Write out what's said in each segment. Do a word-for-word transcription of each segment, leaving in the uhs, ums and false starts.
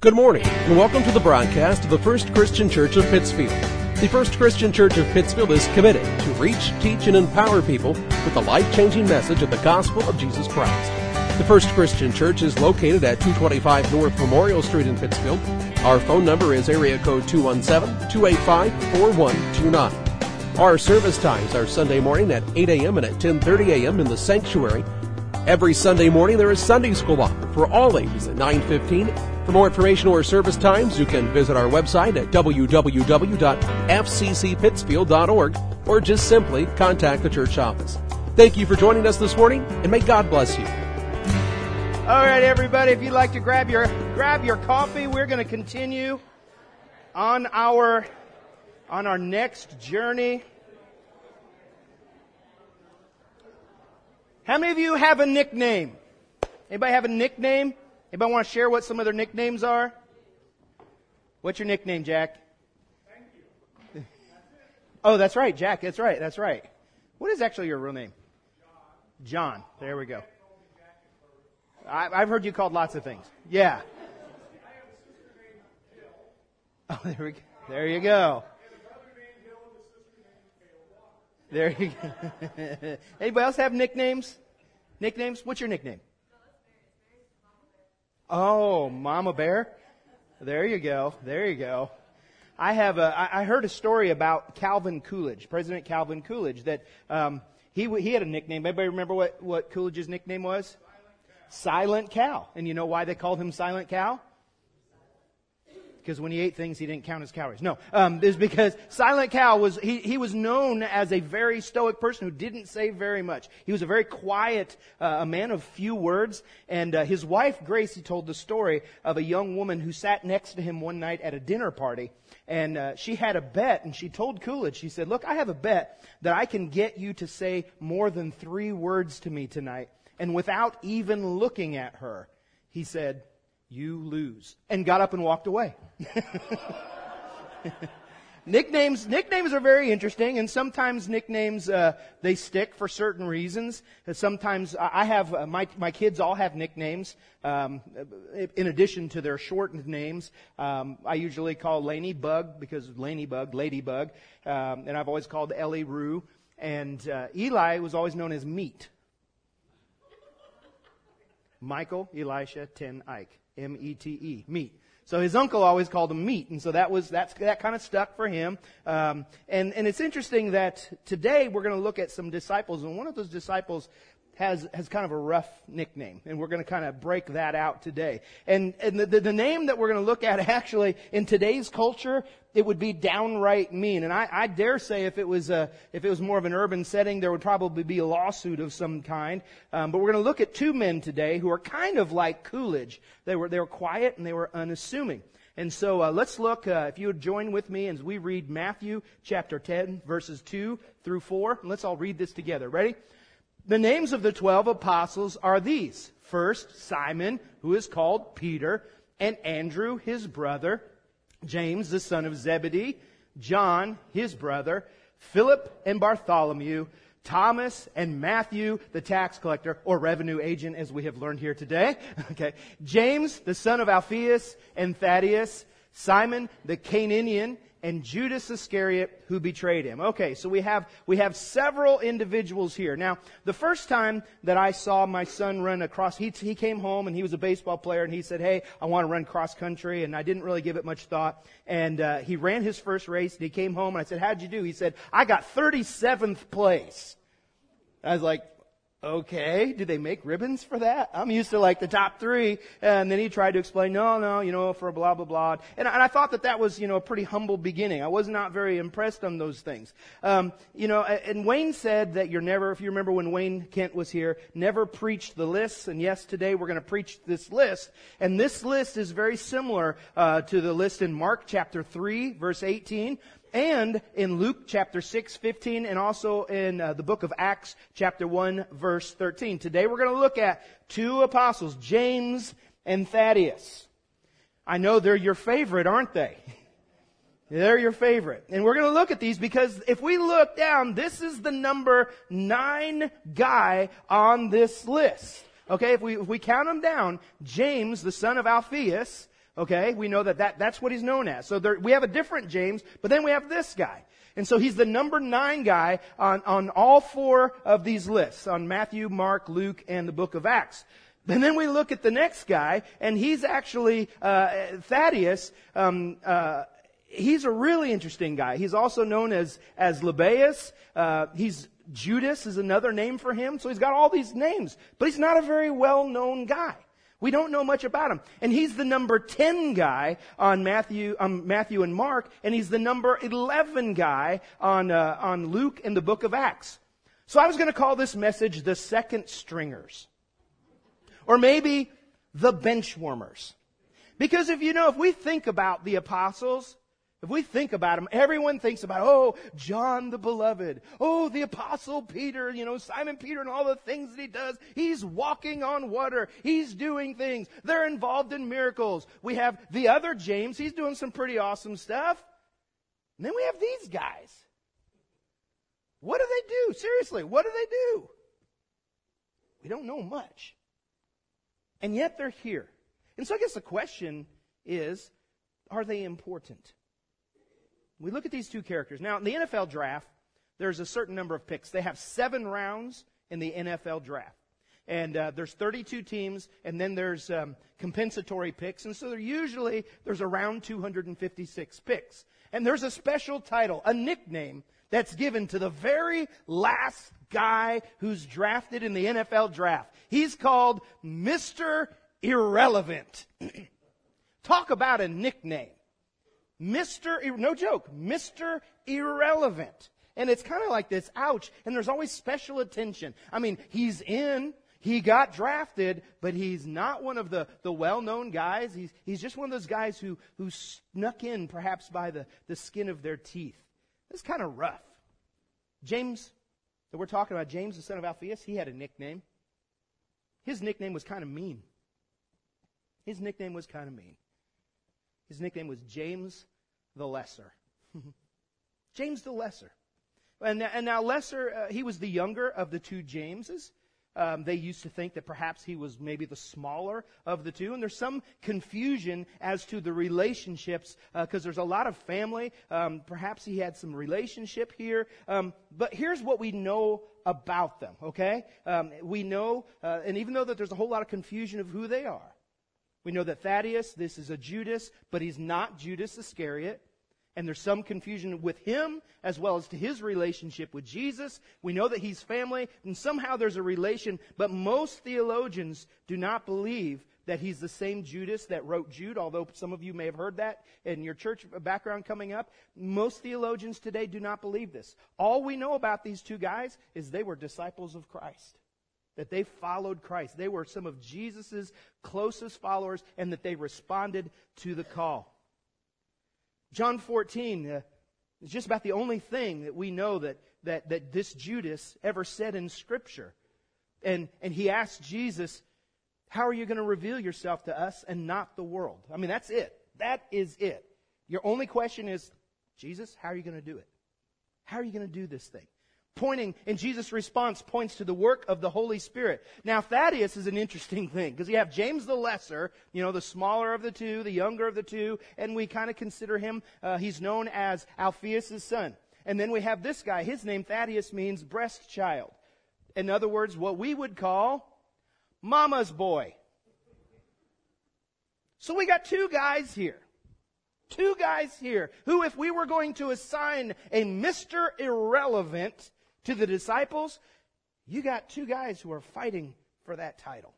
Good morning, and welcome to the broadcast of the First Christian Church of Pittsfield. The First Christian Church of Pittsfield is committed to reach, teach, and empower people with the life-changing message of the gospel of Jesus Christ. The First Christian Church is located at two twenty-five North Memorial Street in Pittsfield. Our phone number is area code two one seven, two eight five, four one two nine. Our service times are Sunday morning at eight a.m. and at ten thirty a.m. in the sanctuary. Every Sunday morning there is Sunday school offered for all ages at nine fifteen. For more information or service times, you can visit our website at w w w dot f c c pittsfield dot org or just simply contact the church office. Thank you for joining us this morning, and may God bless you. All right, everybody, if you'd like to grab your grab your coffee, we're going to continue on our on our next journey. How many of you have a nickname? Anybody have a nickname? Anybody want to share what some of their nicknames are? What's your nickname, Jack? Thank you. Oh, that's right, Jack. That's right. That's right. What is actually your real name? John. John. There we go. I, I've heard you called lots of things. Yeah. Oh, there we go. There you go. There you go. Anybody else have nicknames? Nicknames? What's your nickname? Oh, Mama Bear. There you go. There you go. I have a. I heard a story about Calvin Coolidge, President Calvin Coolidge, that um, he he had a nickname. Anybody remember what what Coolidge's nickname was? Silent Cow. Silent Cow. And you know why they called him Silent Cow? Because when he ate things, he didn't count his calories. No, um, it's because Silent Cow was, he, he was known as a very stoic person who didn't say very much. He was a very quiet, uh, a man of few words. And uh, his wife, Gracie, told the story of a young woman who sat next to him one night at a dinner party. And uh, she had a bet, and she told Coolidge, she said, "Look, I have a bet that I can get you to say more than three words to me tonight." And without even looking at her, he said, "You lose," and got up and walked away. Nicknames, nicknames are very interesting, and sometimes nicknames, uh, they stick for certain reasons. Sometimes I have, uh, my, my kids all have nicknames, um, in addition to their shortened names. Um, I usually call Lainey Bug, because Lainey Bug, Ladybug, um, and I've always called Ellie Roo, and, uh, Eli was always known as Meat. Michael Elisha Ten Ike. M E T E, Meat. So his uncle always called him Meat, and so that was that's that kind of stuck for him. Um, and and it's interesting that today we're going to look at some disciples, and one of those disciples has has kind of a rough nickname, and we're going to kind of break that out today. And and the, the, the name that we're going to look at, actually in today's culture, it would be downright mean. And I, I dare say if it was a, if it was more of an urban setting, there would probably be a lawsuit of some kind. Um, but we're going to look at two men today who are kind of like Coolidge. They were they were quiet and they were unassuming. And so uh, let's look, uh, if you would join with me as we read Matthew chapter ten, verses two through four. And let's all read this together. Ready? The names of the twelve apostles are these. First, Simon, who is called Peter, and Andrew, his brother, James, the son of Zebedee, John, his brother, Philip and Bartholomew, Thomas and Matthew, the tax collector, or revenue agent, as we have learned here today. Okay, James, the son of Alphaeus and Thaddeus, Simon the Canaanian, and Judas Iscariot, who betrayed him. Okay, so we have we have several individuals here. Now, the first time that I saw my son run across, he he came home and he was a baseball player, and he said, "Hey, I want to run cross country," and I didn't really give it much thought. And uh, he ran his first race, and he came home, and I said, "How'd you do?" He said, "I got thirty-seventh place." I was like, okay, do they make ribbons for that? I'm used to like the top three. And then he tried to explain, no, no, you know, for blah, blah, blah. And I, and I thought that that was, you know, a pretty humble beginning. I was not very impressed on those things. Um, you know, and Wayne said that you're never, if you remember when Wayne Kent was here, never preached the lists. And yes, today we're going to preach this list. And this list is very similar uh, to the list in Mark chapter three, verse eighteen. And in Luke chapter six, fifteen, and also in uh, the book of Acts chapter one, verse thirteen. Today we're going to look at two apostles, James and Thaddeus. I know they're your favorite, aren't they? They're your favorite. And we're going to look at these because if we look down, this is the number nine guy on this list. Okay, if we, if we count them down, James, the son of Alphaeus, Okay, we know that, that that's what he's known as. So there, we have a different James, but then we have this guy. And so he's the number nine guy on, on all four of these lists, on Matthew, Mark, Luke, and the book of Acts. And then we look at the next guy, and he's actually uh, Thaddeus. Um, uh, he's a really interesting guy. He's also known as, as Lebbaeus. Uh, he's Judas is another name for him. So he's got all these names, but he's not a very well-known guy. We don't know much about him. And he's the number ten guy on Matthew, um, Matthew and Mark, and he's the number eleven guy on, uh, on Luke and the book of Acts. So I was going to call this message the second stringers. Or maybe the bench warmers. Because if you know, if we think about the apostles, if we think about them, everyone thinks about, oh, John the beloved. Oh, the apostle Peter, you know, Simon Peter and all the things that he does. He's walking on water. He's doing things. They're involved in miracles. We have the other James. He's doing some pretty awesome stuff. And then we have these guys. What do they do? Seriously, what do they do? We don't know much. And yet they're here. And so I guess the question is, are they important? We look at these two characters. Now, in the N F L draft, there's a certain number of picks. They have seven rounds in the N F L draft. And uh, there's thirty-two teams, and then there's um, compensatory picks. And so there usually, there's around two hundred fifty-six picks. And there's a special title, a nickname, that's given to the very last guy who's drafted in the N F L draft. He's called Mister Irrelevant. Talk about a nickname. Mister, no joke, Mister Irrelevant. And it's kind of like this, ouch, and there's always special attention. I mean, he's in, he got drafted, but he's not one of the, the well-known guys. He's, he's just one of those guys who, who snuck in perhaps by the, the skin of their teeth. It's kind of rough. James, that we're talking about, James, the son of Alphaeus, he had a nickname. His nickname was kind of mean. His nickname was kind of mean. His nickname was James the Lesser. James the Lesser. And, and now Lesser, uh, he was the younger of the two Jameses. Um, they used to think that perhaps he was maybe the smaller of the two. And there's some confusion as to the relationships because uh, there's a lot of family. Um, perhaps he had some relationship here. Um, but here's what we know about them, okay? Um, we know, uh, and even though that there's a whole lot of confusion of who they are, we know that Thaddeus, this is a Judas, but he's not Judas Iscariot. And there's some confusion with him as well as to his relationship with Jesus. We know that he's family, and somehow there's a relation, but most theologians do not believe that he's the same Judas that wrote Jude, although some of you may have heard that in your church background coming up. Most theologians today do not believe this. All we know about these two guys is they were disciples of Christ. That they followed Christ. They were some of Jesus' closest followers, and that they responded to the call. John fourteen uh, is just about the only thing that we know that, that, that this Judas ever said in Scripture. And, and he asked Jesus, how are you going to reveal yourself to us and not the world? I mean, that's it. That is it. Your only question is, Jesus, how are you going to do it? How are you going to do this thing? Pointing, and Jesus' response points to the work of the Holy Spirit. Now, Thaddeus is an interesting thing, because you have James the Lesser, you know, the smaller of the two, the younger of the two, and we kind of consider him, uh, he's known as Alphaeus' son. And then we have this guy, his name, Thaddeus, means breast child. In other words, what we would call mama's boy. So we got two guys here. Two guys here, who if we were going to assign a Mister Irrelevant to the disciples, you got two guys who are fighting for that title.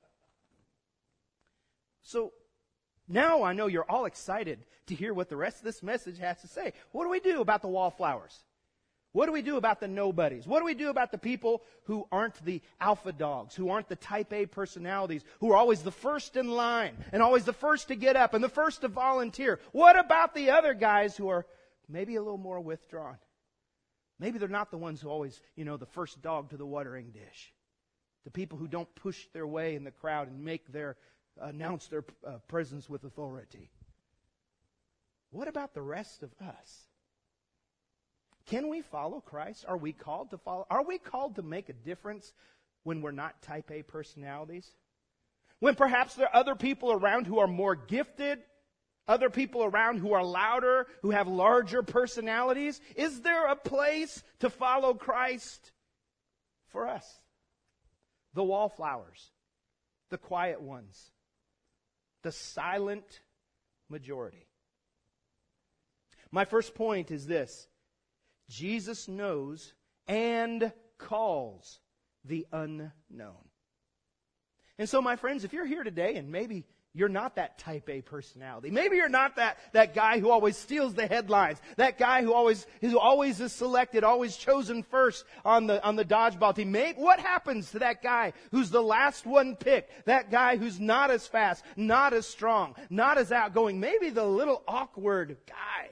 So now I know you're all excited to hear what the rest of this message has to say. What do we do about the wallflowers? What do we do about the nobodies? What do we do about the people who aren't the alpha dogs, who aren't the type A personalities, who are always the first in line and always the first to get up and the first to volunteer? What about the other guys who are maybe a little more withdrawn? Maybe they're not the ones who always, you know, the first dog to the watering dish. The people who don't push their way in the crowd and make their, announce their uh, presence with authority. What about the rest of us? Can we follow Christ? Are we called to follow? Are we called to make a difference when we're not type A personalities? When perhaps there are other people around who are more gifted, other people around who are louder, who have larger personalities? Is there a place to follow Christ for us? The wallflowers, the quiet ones, the silent majority. My first point is this: Jesus knows and calls the unknown. And so, my friends, if you're here today and maybe you're not that type A personality, maybe you're not that, that guy who always steals the headlines, that guy who always who always is selected, always chosen first on the on the dodgeball team. Maybe, what happens to that guy who's the last one picked? That guy who's not as fast, not as strong, not as outgoing, maybe the little awkward guy.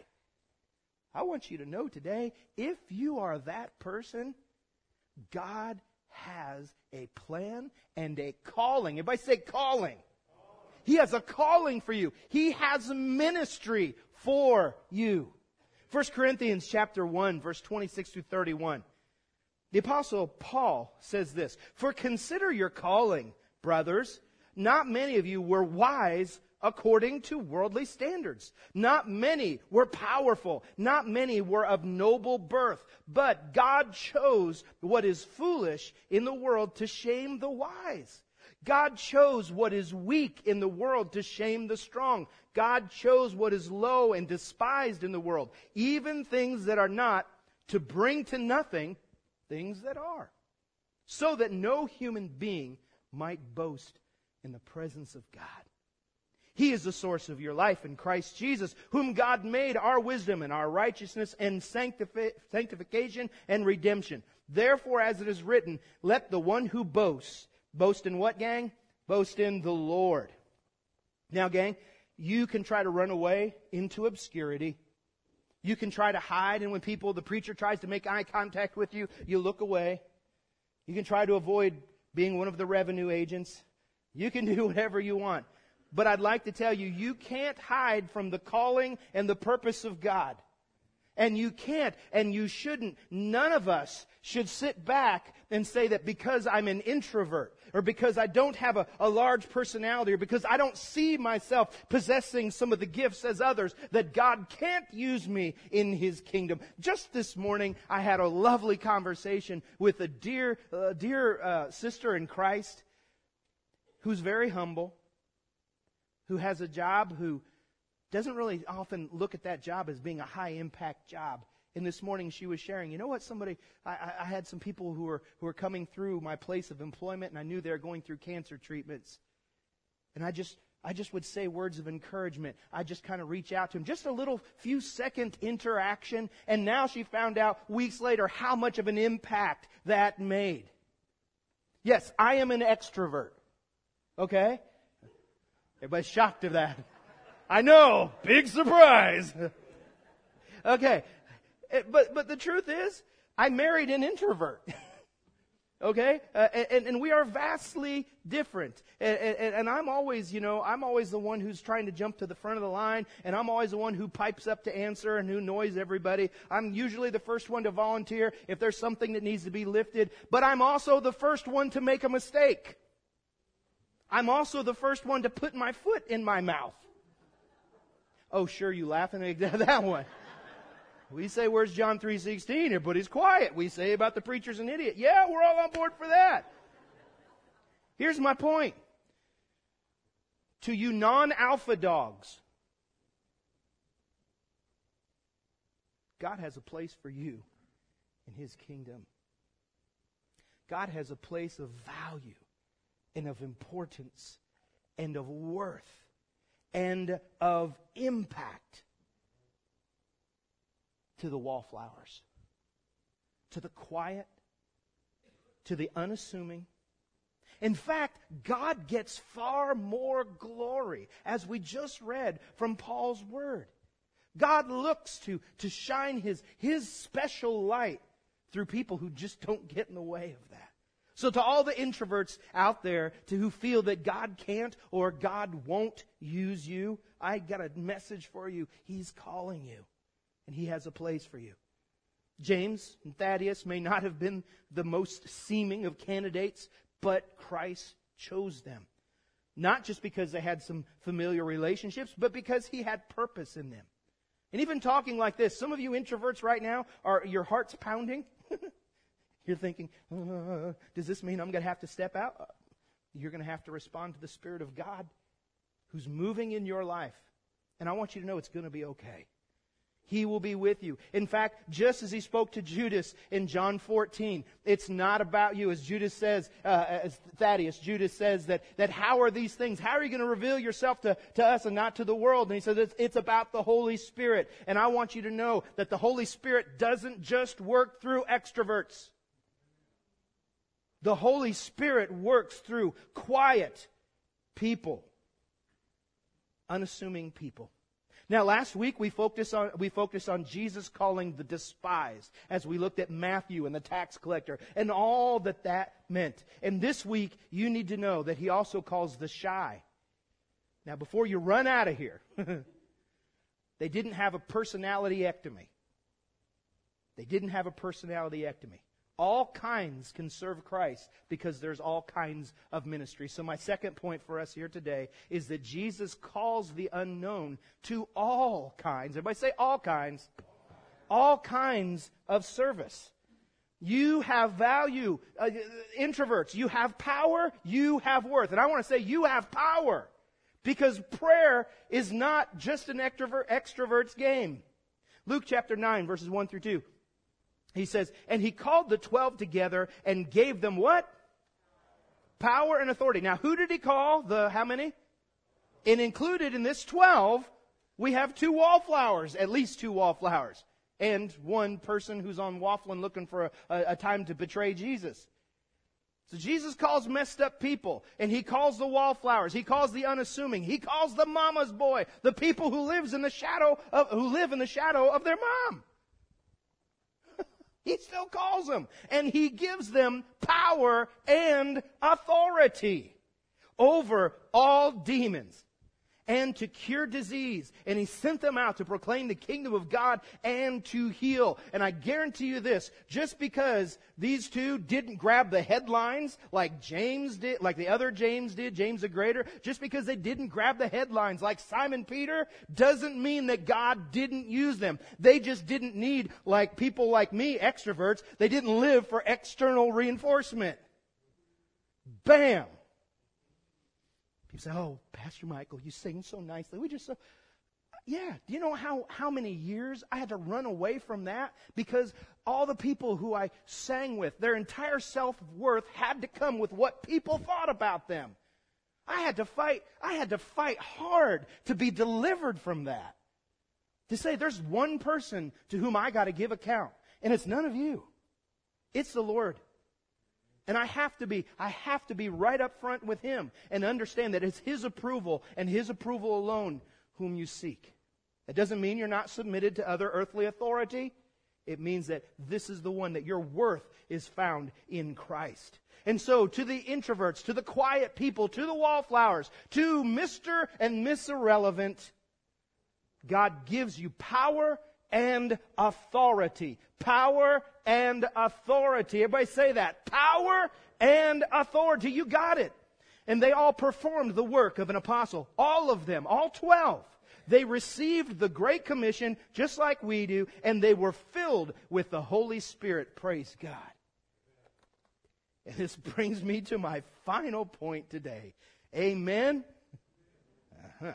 I want you to know today, if you are that person, God has a plan and a calling. Everybody say calling. He has a calling for you. He has a ministry for you. First Corinthians chapter one, verse twenty-six through thirty-one. The Apostle Paul says this: "For consider your calling, brothers. Not many of you were wise according to worldly standards. Not many were powerful. Not many were of noble birth. But God chose what is foolish in the world to shame the wise. God chose what is weak in the world to shame the strong. God chose what is low and despised in the world, even things that are not, to bring to nothing things that are, so that no human being might boast in the presence of God. He is the source of your life in Christ Jesus, whom God made our wisdom and our righteousness and sanctifi- sanctification and redemption. Therefore, as it is written, let the one who boasts boast in what, gang? Boast in the Lord." Now, gang, you can try to run away into obscurity. You can try to hide, and when people, the preacher tries to make eye contact with you, you look away. You can try to avoid being one of the revenue agents. You can do whatever you want. But I'd like to tell you, you can't hide from the calling and the purpose of God. And you can't, and you shouldn't. None of us should sit back and say that because I'm an introvert, or because I don't have a, a large personality, or because I don't see myself possessing some of the gifts as others, that God can't use me in His kingdom. Just this morning, I had a lovely conversation with a dear, uh, dear uh, sister in Christ who's very humble, who has a job, who doesn't really often look at that job as being a high-impact job. And this morning she was sharing, you know what, somebody, I, I had some people who were who were coming through my place of employment, and I knew they were going through cancer treatments. And I just I just would say words of encouragement. I just kind of reach out to them. Just a little few second interaction. And now she found out weeks later how much of an impact that made. Yes, I am an extrovert. Okay? Everybody's shocked at that. I know, big surprise. Okay, but but the truth is, I married an introvert. Okay, uh, and and we are vastly different. And, and, and I'm always, you know, I'm always the one who's trying to jump to the front of the line, and I'm always the one who pipes up to answer and who annoys everybody. I'm usually the first one to volunteer if there's something that needs to be lifted, but I'm also the first one to make a mistake. I'm also the first one to put my foot in my mouth. Oh, sure, you laughing at that one. We say, where's John three sixteen? Everybody's quiet. We say about the preacher's an idiot. Yeah, we're all on board for that. Here's my point. To you non-alpha dogs, God has a place for you in His kingdom. God has a place of value and of importance and of worth and of impact to the wallflowers, to the quiet, to the unassuming. In fact, God gets far more glory, as we just read from Paul's word. God looks to, to shine His, His special light through people who just don't get in the way of that. So to all the introverts out there to who feel that God can't or God won't use you, I got a message for you. He's calling you, and He has a place for you. James and Thaddeus may not have been the most seeming of candidates, but Christ chose them. Not just because they had some familiar relationships, but because He had purpose in them. And even talking like this, some of you introverts right now, are your heart's pounding. You're thinking, uh, does this mean I'm going to have to step out? You're going to have to respond to the Spirit of God who's moving in your life. And I want you to know it's going to be okay. He will be with you. In fact, just as He spoke to Judas in John fourteen, it's not about you. As Judas says, uh, as Thaddeus, Judas says that, that how are these things? How are you going to reveal yourself to, to us and not to the world? And he says it's, it's about the Holy Spirit. And I want you to know that the Holy Spirit doesn't just work through extroverts. The Holy Spirit works through quiet people, unassuming people. Now, last week we focused on we focused on Jesus calling the despised as we looked at Matthew and the tax collector and all that that meant. And this week you need to know that He also calls the shy. Now, before you run out of here, they didn't have a personality-ectomy. They didn't have a personality-ectomy. All kinds can serve Christ because there's all kinds of ministry. So my second point for us here today is that Jesus calls the unknown to all kinds. Everybody say all kinds. All kinds of service. You have value. Uh, introverts, you have power, you have worth. And I want to say you have power because prayer is not just an extrovert, extrovert's game. Luke chapter nine, verses one through two. He says, and He called the twelve together and gave them what? Power and authority. Now, who did He call? The how many? And included in this twelve, we have two wallflowers, at least two wallflowers, and one person who's on Wafflin looking for a, a, a time to betray Jesus. So Jesus calls messed up people, and He calls the wallflowers. He calls the unassuming. He calls the mama's boy, the people who lives in the shadow of, who live in the shadow of their mom. He still calls them. And He gives them power and authority over all demons and to cure disease. And He sent them out to proclaim the kingdom of God and to heal. And I guarantee you this, just because these two didn't grab the headlines like James did, like the other James did, James the Greater, just because they didn't grab the headlines like Simon Peter, doesn't mean that God didn't use them. They just didn't need, like people like me, extroverts, they didn't live for external reinforcement. Bam! People say, oh, Pastor Michael, you sing so nicely. We just so... Yeah, do you know how, how many years I had to run away from that? Because all the people who I sang with, their entire self-worth had to come with what people thought about them. I had to fight, I had to fight hard to be delivered from that. To say there's one person to whom I got to give account, and it's none of you. It's the Lord. And I have to be, I have to be right up front with Him and understand that it's His approval and His approval alone whom you seek. That doesn't mean you're not submitted to other earthly authority. It means that this is the one, that your worth is found in Christ. And so to the introverts, to the quiet people, to the wallflowers, to Mister and Miss Irrelevant, God gives you power and authority. Power and authority. Everybody say that. Power and authority. You got it. And they all performed the work of an apostle. All of them. All twelve. They received the Great Commission just like we do. And they were filled with the Holy Spirit. Praise God. And this brings me to my final point today. Amen. Uh-huh.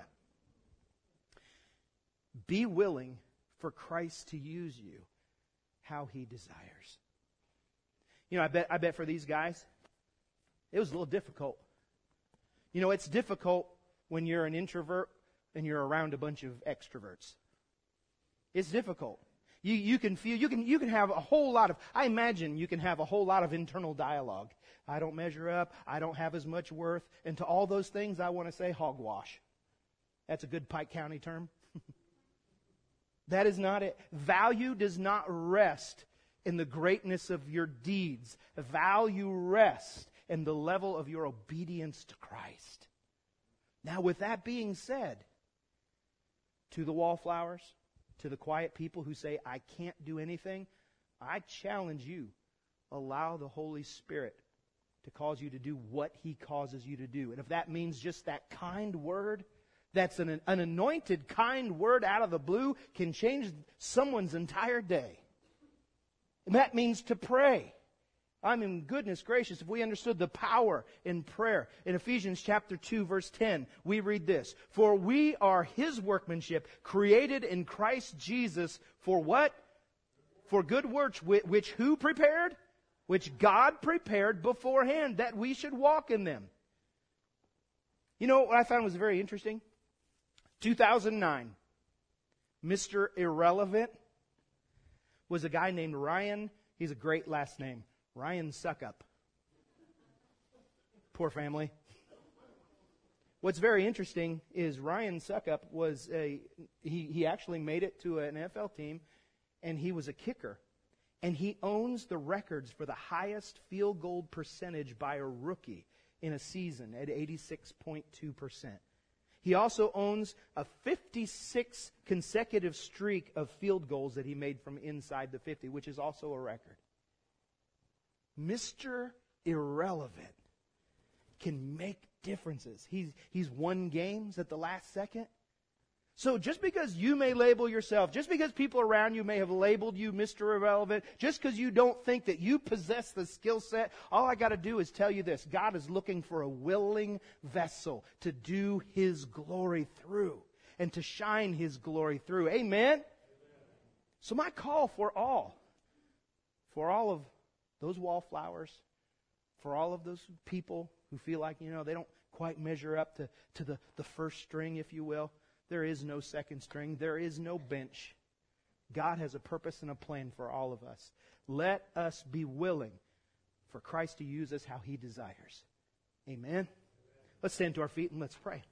Be willing for Christ to use you how He desires. You know, I bet I bet for these guys, it was a little difficult. You know, it's difficult when you're an introvert and you're around a bunch of extroverts. It's difficult. You you can feel you can you can have a whole lot of I imagine you can have a whole lot of internal dialogue. I don't measure up, I don't have as much worth, and to all those things I want to say hogwash. That's a good Pike County term. That is not it. Value does not rest in the greatness of your deeds. Value rests in the level of your obedience to Christ. Now, with that being said, to the wallflowers, to the quiet people who say, I can't do anything, I challenge you, allow the Holy Spirit to cause you to do what He causes you to do. And if that means just that kind word, that's an, an anointed kind word out of the blue, can change someone's entire day. And that means to pray. I mean, goodness gracious, if we understood the power in prayer. In Ephesians chapter two, verse ten, we read this. For we are His workmanship, created in Christ Jesus for what? For good works, which who prepared? Which God prepared beforehand, that we should walk in them. You know what I found was very interesting? two thousand nine, Mister Irrelevant was a guy named Ryan. He's a great last name. Ryan Suckup. Poor family. What's very interesting is Ryan Suckup was a, he, he actually made it to an N F L team, and he was a kicker. And he owns the records for the highest field goal percentage by a rookie in a season at eighty-six point two percent. He also owns a fifty-six consecutive streak of field goals that he made from inside the fifty, which is also a record. Mister Irrelevant can make differences. He's, he's won games at the last second. So just because you may label yourself, just because people around you may have labeled you Mister Irrelevant, just because you don't think that you possess the skill set, all I got to do is tell you this. God is looking for a willing vessel to do His glory through and to shine His glory through. Amen? Amen. So my call for all, for all of those wallflowers, for all of those people who feel like, you know, they don't quite measure up to, to the, the first string, if you will. There is no second string. There is no bench. God has a purpose and a plan for all of us. Let us be willing for Christ to use us how He desires. Amen? Amen. Let's stand to our feet and let's pray.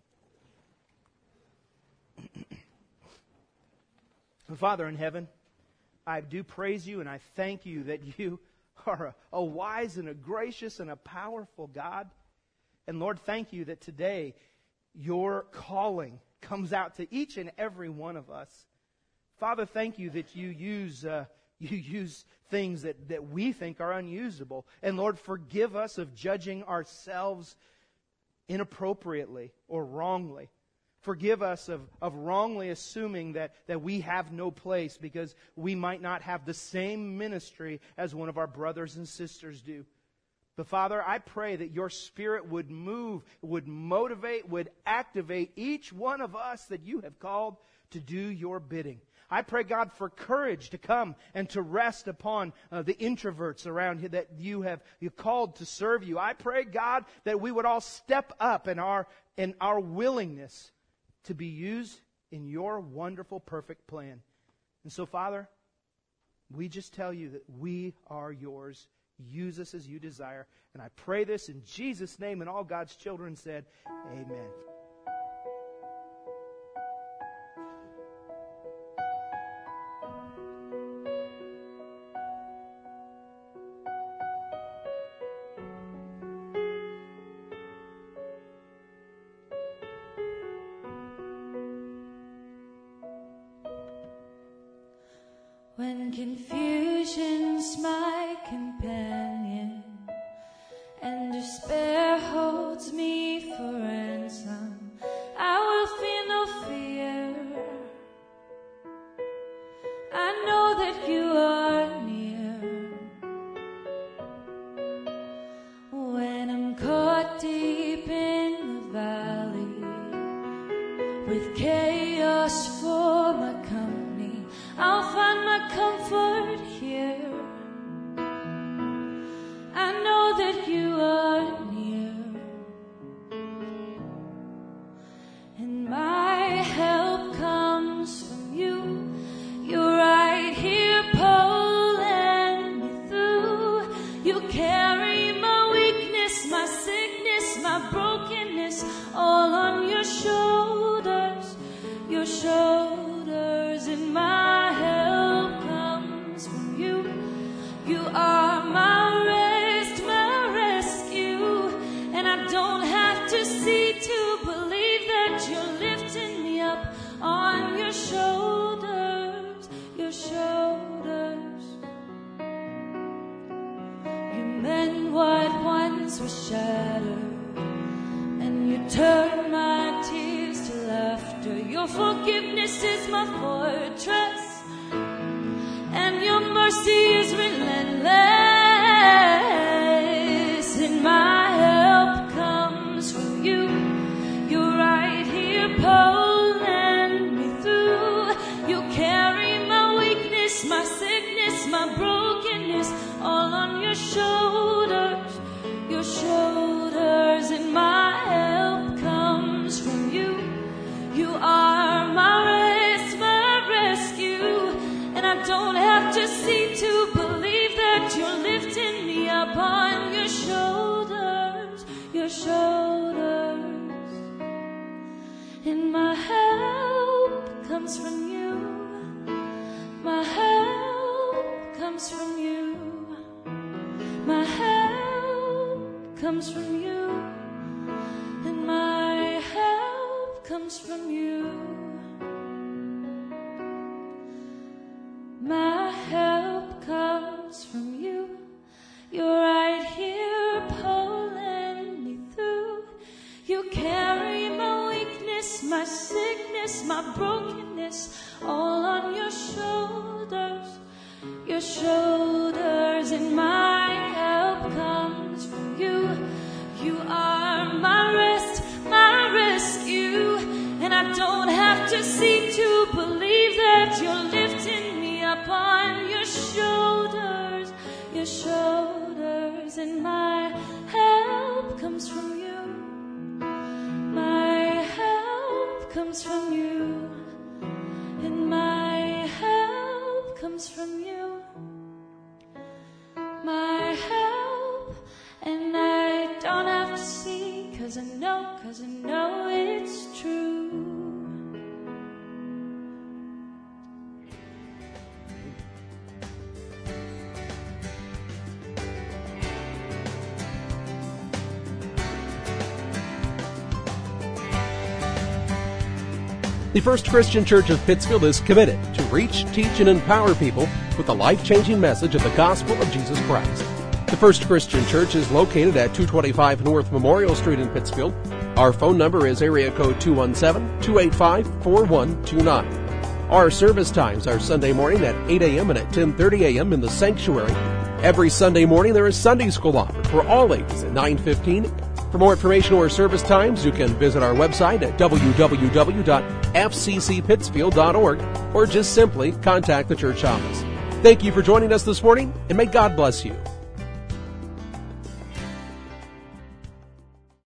Father in heaven, I do praise You and I thank You that You are a, a wise and a gracious and a powerful God. And Lord, thank You that today Your calling comes out to each and every one of us. Father, thank You that You use uh, You use things that, that we think are unusable. And Lord, forgive us of judging ourselves inappropriately or wrongly. Forgive us of, of wrongly assuming that, that we have no place because we might not have the same ministry as one of our brothers and sisters do. But Father, I pray that Your Spirit would move, would motivate, would activate each one of us that You have called to do Your bidding. I pray, God, for courage to come and to rest upon uh, the introverts around here that You have you called to serve You. I pray, God, that we would all step up in our in our willingness to be used in Your wonderful, perfect plan. And so, Father, we just tell You that we are Yours. Use us as You desire. And I pray this in Jesus' name, and all God's children said, amen. When confusion's my companion and despair holds me for ransom, I will fear no fear. I know that You are near. When I'm caught deep in the valley with chaos for my company, I'll find my comfort here. I know that You are near, and my help comes from You. You're right here pulling me through. You carry my weakness, my sickness, my brokenness, all on Your shoulders, Your shoulders, and my help comes from You. You are my rest, my rescue, and I don't have to see to believe that You're lifting me up on Your shoulders, Your shoulders. You meant what once bonds were shattered, and you turned my tears to laughter. Your forgiveness is my fortress, and your mercy is relentless. And my help comes from you. You're right here pulling me through. You carry my weakness, my sickness, my brokenness, all on your shoulders, your shoulders. And my help comes from you. You are my rest, my rescue, and I don't have to see to believe that you're lifting me up on your shoulders, your shoulders. And my help comes from you. My help comes from you. My help comes from you. And my help comes from you. My help comes from you. You're right here pulling me through. You carry my weakness, my sickness, my brokenness, all on your shoulders, your shoulders. And my help comes from you. You are my rest, my rescue, and I don't have to see to believe that you're lifting me up on your shoulders, your shoulders. And my help comes from you. My help comes from you. And my help comes from you. My help, and I don't have to see, 'cause I know, 'cause I know it's true. The First Christian Church of Pittsfield is committed to reach, teach, and empower people with the life-changing message of the gospel of Jesus Christ. The First Christian Church is located at two twenty-five North Memorial Street in Pittsfield. Our phone number is area code two one seven, two eight five, four one two nine. Our service times are Sunday morning at eight a.m. and at ten thirty a.m. in the sanctuary. Every Sunday morning there is Sunday school offered for all ages at nine fifteen. For more information or service times, you can visit our website at w w w dot f c c pittsfield dot org or just simply contact the church office. Thank you for joining us this morning, and may God bless you.